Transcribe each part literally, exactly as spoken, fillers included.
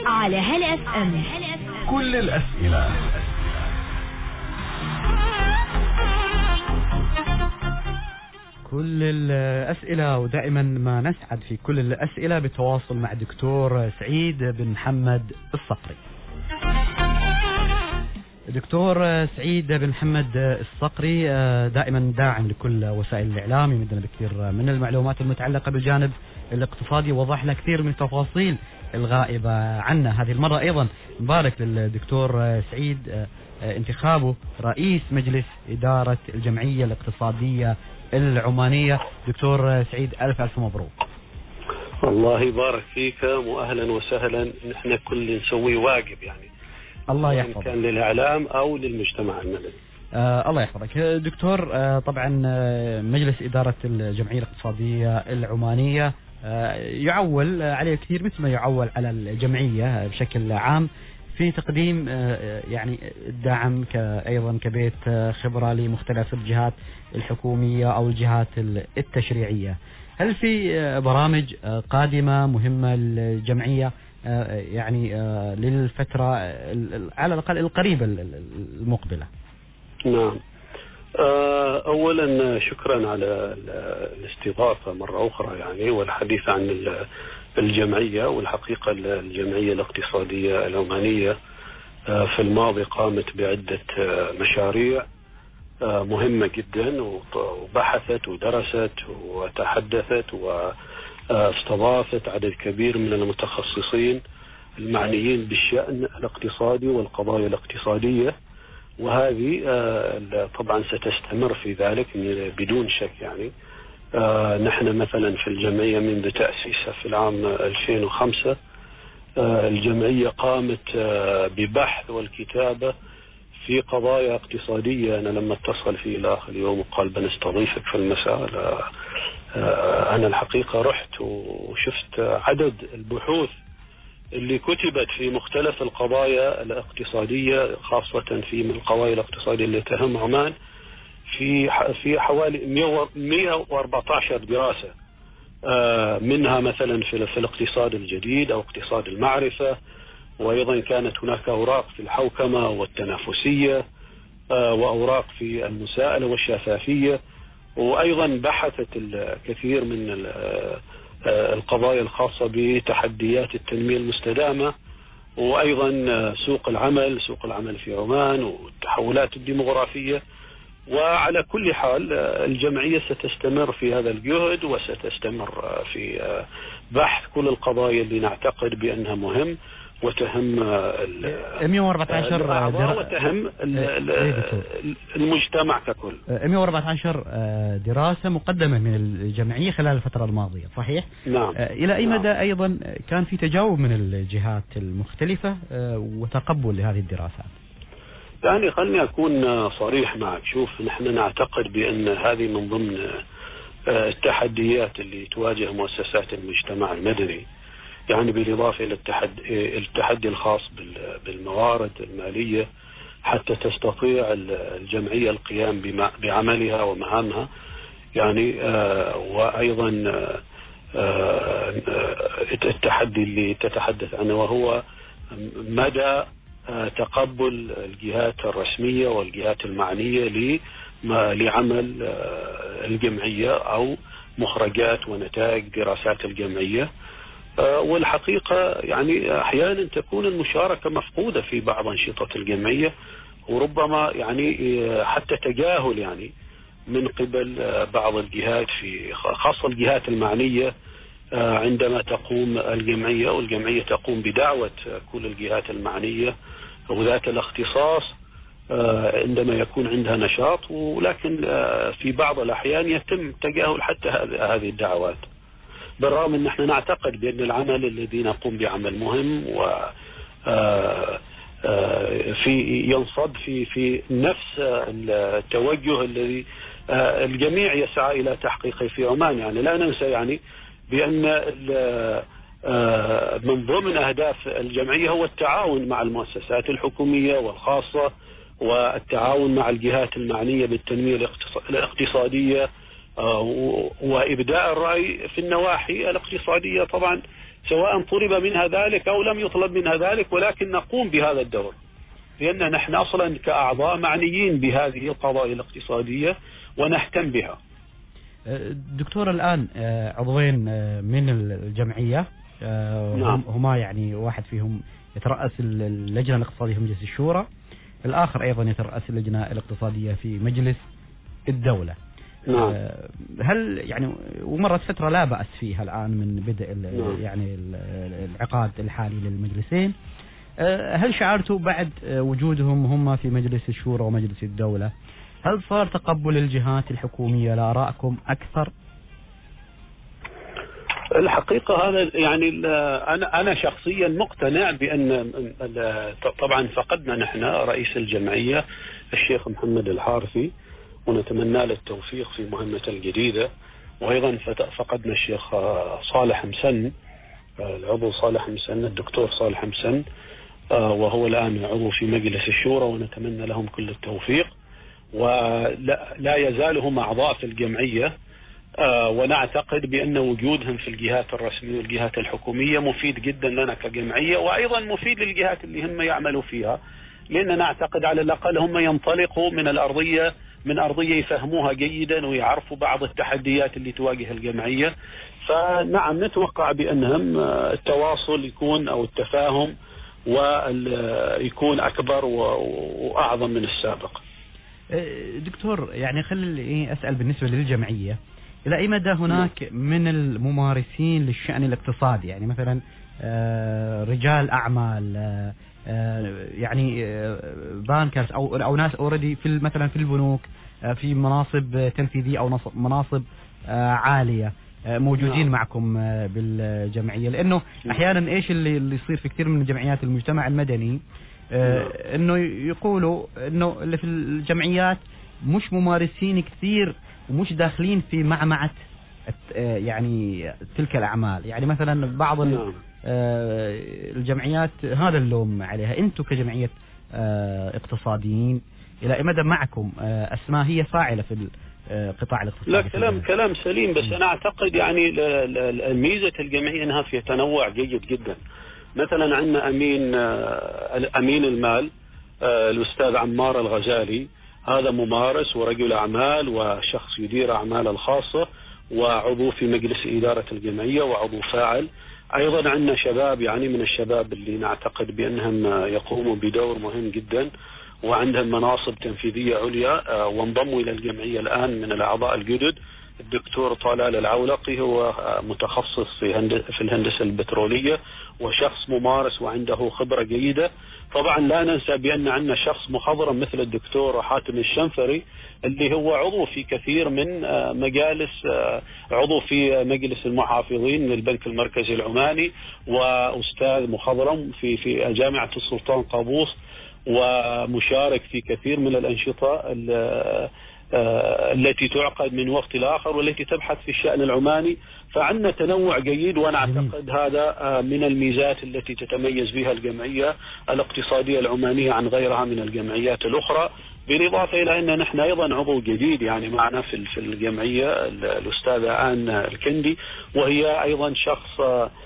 على هلا اف ام. كل الأسئلة. كل الأسئلة، ودائما ما نسعد في كل الأسئلة بالتواصل مع دكتور سعيد بن محمد الصقري. دكتور سعيد بن محمد الصقري دائما داعم لكل وسائل الإعلام، يمدنا بكثير من المعلومات المتعلقة بالجانب الاقتصادي، وضح لنا كثير من التفاصيل الغائبة عنا. هذه المرة أيضا نبارك للدكتور سعيد انتخابه رئيس مجلس إدارة الجمعية الاقتصادية العمانية. دكتور سعيد ألف ألف مبروك. الله يبارك فيك، وأهلا وسهلا. نحن كل نسوي واجب يعني، الله يحفظك، كان للإعلام أو للمجتمع المدني. آه الله يحفظك دكتور. آه طبعا آه مجلس إدارة الجمعية الاقتصادية العمانية آه يعول عليه كثير، مثل ما يعول على الجمعية بشكل عام، في تقديم آه يعني الدعم أيضا كبيت آه خبرة لمختلف الجهات الحكومية أو الجهات التشريعية. هل في آه برامج آه قادمة مهمة للجمعية آه يعني آه للفترة على الأقل القريبة المقبلة؟ نعم. أولا شكرا على الاستضافة مرة أخرى يعني، والحديث عن الجمعية. والحقيقة الجمعية الاقتصادية العمانية في الماضي قامت بعدة مشاريع مهمة جدا، وبحثت ودرست وتحدثت واستضافت عدد كبير من المتخصصين المعنيين بالشأن الاقتصادي والقضايا الاقتصادية، وهذه طبعا ستستمر في ذلك بدون شك يعني. نحن مثلا في الجمعية منذ تأسيسها في العام ألفين وخمسة الجمعية قامت ببحث والكتابة في قضايا اقتصادية. أنا لما اتصل في الآخر اليوم وقال بنستضيفك في المساء، أنا الحقيقة رحت وشفت عدد البحوث اللي كتبت في مختلف القضايا الاقتصادية، خاصة في من القضايا الاقتصادية اللي تهم عمان، في في حوالي مئة وأربعة عشر دراسة، منها مثلا في, في الاقتصاد الجديد أو اقتصاد المعرفة، وأيضا كانت هناك أوراق في الحوكمة والتنافسية، وأوراق في المساءلة والشفافية، وأيضا بحثت الكثير من القضايا الخاصة بتحديات التنمية المستدامة، وأيضا سوق العمل سوق العمل في عمان والتحولات الديمغرافية. وعلى كل حال الجمعية ستستمر في هذا الجهد، وستستمر في بحث كل القضايا اللي نعتقد بأنها مهم وتهم مئة وأربعة عشر در... وتهم المجتمع ككل. مئة وأربعة عشر دراسة مقدمة من الجمعية خلال الفترة الماضية، صحيح؟ نعم. إلى أي مدى أيضا كان في تجاوب من الجهات المختلفة وتقبل لهذه الدراسات؟ يعني خلني أكون صريح معك. شوف، نحن نعتقد بأن هذه من ضمن التحديات اللي تواجه مؤسسات المجتمع المدني، يعني بالإضافة إلى التحدي, التحدي الخاص بالموارد المالية حتى تستطيع الجمعية القيام بعملها ومهامها يعني. وأيضا التحدي اللي تتحدث عنه وهو مدى تقبل الجهات الرسمية والجهات المعنية لعمل الجمعية أو مخرجات ونتائج دراسات الجمعية. والحقيقة يعني أحيانا تكون المشاركة مفقودة في بعض أنشطة الجمعية، وربما يعني حتى تجاهل يعني من قبل بعض الجهات، في خاصة الجهات المعنية عندما تقوم الجمعية، والجمعية تقوم بدعوة كل الجهات المعنية وذات الاختصاص عندما يكون عندها نشاط، ولكن في بعض الأحيان يتم تجاهل حتى هذه الدعوات، بالرغم أن نحن نعتقد بأن العمل الذي نقوم بعمل مهم و في ينصب في في نفس التوجه الذي الجميع يسعى إلى تحقيقه في عمان. يعني لا ننسى يعني بأن من ضمن أهداف الجمعية هو التعاون مع المؤسسات الحكومية والخاصة، والتعاون مع الجهات المعنية بالتنمية الاقتصادية، وإبداء الرأي في النواحي الاقتصادية طبعا سواء طلب منها ذلك أو لم يطلب منها ذلك، ولكن نقوم بهذا الدور، لأن نحن أصلا كأعضاء معنيين بهذه القضايا الاقتصادية ونهتم بها. دكتور، الآن عضوين من الجمعية، نعم. هما يعني واحد فيهم يترأس اللجنة الاقتصادية في مجلس الشورى، الآخر أيضا يترأس اللجنة الاقتصادية في مجلس الدولة. نعم. هل يعني ومرت فترة لا بأس فيها الآن من بدء نعم. يعني العقاد الحالي للمجلسين، هل شعرتوا بعد وجودهم هم في مجلس الشورى ومجلس الدولة هل صار تقبل الجهات الحكومية لآرائكم أكثر؟ الحقيقة هذا يعني أنا أنا شخصيا مقتنع بأن طبعا فقدنا نحن رئيس الجمعية الشيخ محمد الحارثي، ونتمنى له التوفيق في مهمته الجديدة، وأيضا فقدنا الشيخ صالح مسن، العضو صالح مسن، الدكتور صالح مسن، وهو الآن عضو في مجلس الشورى، ونتمنى لهم كل التوفيق، ولا لا يزال هم أعضاء في الجمعية، ونعتقد بأن وجودهم في الجهات الرسمية والجهات الحكومية مفيد جدا لنا كجمعية، وأيضا مفيد للجهات اللي هم يعملوا فيها، لأن نعتقد على الأقل هم ينطلقوا من الأرضية من أرضية يفهموها جيدا ويعرفوا بعض التحديات اللي تواجه الجمعية. فنعم نتوقع بأنهم التواصل يكون أو التفاهم ويكون أكبر وأعظم من السابق. دكتور، يعني خلي أسأل بالنسبة للجمعية، إلى أي مدى هناك من الممارسين للشأن الاقتصادي، يعني مثلا رجال أعمال، يعني بانكرز أو أو ناس أوريدي في مثلا في البنوك في مناصب تنفيذية أو مناصب عالية موجودين معكم بالجمعية؟ لأنه أحيانا إيش اللي اللي يصير في كثير من جمعيات المجتمع المدني، إنه يقولوا إنه اللي في الجمعيات مش ممارسين كثير ومش داخلين في معمعة يعني تلك الأعمال. يعني مثلا بعض الجمعيات هذا اللوم عليها. أنتم كجمعية اقتصاديين إلى أي مدى معكم أسماء هي فاعلة في القطاع الاقتصادي؟ لا، كلام كلام سليم، بس أنا أعتقد يعني ميزة الجمعية أنها في تنوع جيد جدا. مثلا عندنا أمين أمين المال الأستاذ عمار الغزالي، هذا ممارس ورجل أعمال وشخص يدير أعماله الخاصة وعضو في مجلس إدارة الجمعية وعضو فاعل. أيضا عندنا شباب يعني من الشباب اللي نعتقد بأنهم يقوموا بدور مهم جدا وعندهم مناصب تنفيذية عليا وانضموا إلى الجمعية الآن من الأعضاء الجدد. الدكتور طلال العولقي هو متخصص في في الهندسة البترولية وشخص ممارس وعنده خبرة جيدة. طبعا لا ننسى بأن عندنا شخص مخضرم مثل الدكتور حاتم الشنفري اللي هو عضو في كثير من مجالس، عضو في مجلس المحافظين من البنك المركزي العماني، وأستاذ مخضرم في في جامعة السلطان قابوس، ومشارك في كثير من الأنشطة التي تعقد من وقت لآخر والتي تبحث في الشأن العماني. فعندنا تنوع جيد، وأنا أعتقد هذا من الميزات التي تتميز بها الجمعية الاقتصادية العمانية عن غيرها من الجمعيات الأخرى. بالإضافة إلى أن نحن أيضا عضو جديد يعني معنا في في الجمعية الأستاذة آن الكندي، وهي أيضا شخص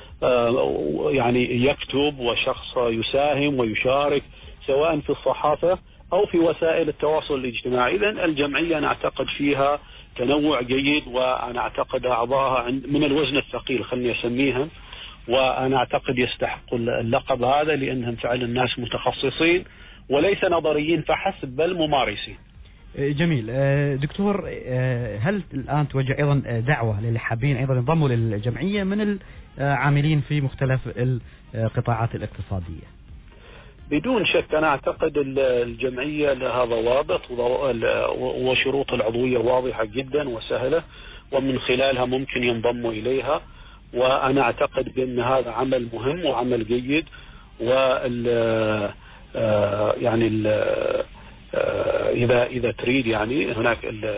يعني يكتب وشخص يساهم ويشارك سواء في الصحافة أو في وسائل التواصل الاجتماعي. إذن الجمعية نعتقد فيها تنوع جيد، وأنا أعتقد أعضاءها من الوزن الثقيل خلني أسميهم، وأنا أعتقد يستحق اللقب هذا لأنهم فعلا الناس متخصصين وليس نظريين فحسب بل ممارسين. جميل. دكتور، هل الآن توجه أيضا دعوة للحابين أيضا ينضموا للجمعية من العاملين في مختلف القطاعات الاقتصادية؟ بدون شك أنا أعتقد الجمعية لها ضوابط وشروط العضوية واضحة جدا وسهلة، ومن خلالها ممكن ينضموا إليها، وأنا أعتقد بأن هذا عمل مهم وعمل جيد. وال يعني ال إذا إذا تريد يعني هناك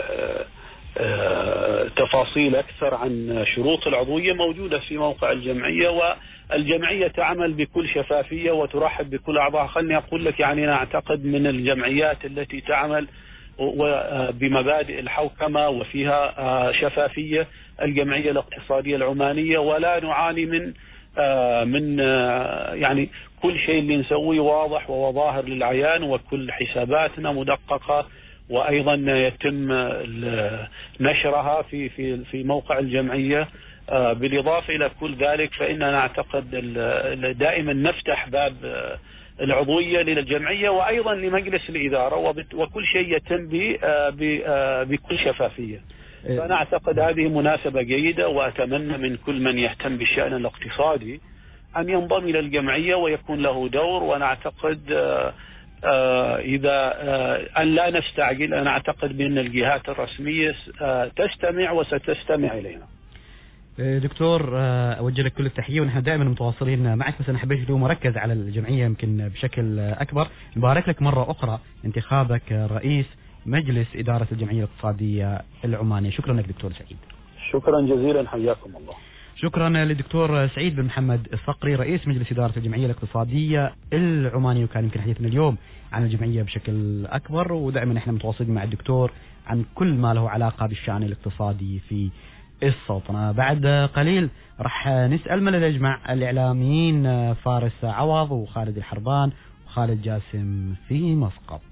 تفاصيل أكثر عن شروط العضوية موجودة في موقع الجمعية، والجمعية تعمل بكل شفافية وترحب بكل أعضاء. خلني أقول لك يعني أنا أعتقد من الجمعيات التي تعمل بمبادئ الحوكمة وفيها شفافية الجمعية الاقتصادية العمانية، ولا نعاني من من يعني كل شيء اللي نسويه واضح وظاهر للعيان، وكل حساباتنا مدققة، وأيضا يتم نشرها في في في موقع الجمعية. بالإضافة إلى كل ذلك فإننا نعتقد دائما نفتح باب العضوية للجمعية وأيضا لمجلس الإدارة، وكل شيء يتم بكل شفافية. فأنا أعتقد هذه مناسبة جيدة، وأتمنى من كل من يهتم بالشأن الاقتصادي أن ينضم إلى الجمعية ويكون له دور. وأنا أعتقد إذا أن لا نستعجل، أنا أعتقد بأن الجهات الرسمية تستمع وستستمع إلينا. دكتور أوجه لك كل التحية، ونحن دائما متواصلين معك، بس أنا حبيت اليوم أركز على الجمعية يمكن بشكل أكبر. نبارك لك مرة أخرى انتخابك رئيس مجلس إدارة الجمعية الاقتصادية العمانية. شكرا لك دكتور سعيد. شكرا جزيلا، حياكم الله. شكرا للدكتور سعيد بن محمد الصقري رئيس مجلس إدارة الجمعية الاقتصادية العمانية، وكان يمكن حديثنا اليوم عن الجمعية بشكل أكبر، ودائما احنا متواصلين مع الدكتور عن كل ما له علاقة بالشأن الاقتصادي في السلطنة. بعد قليل راح نسأل من الذي يجمع الإعلاميين فارس عوض وخالد الحربان وخالد جاسم في مسقط.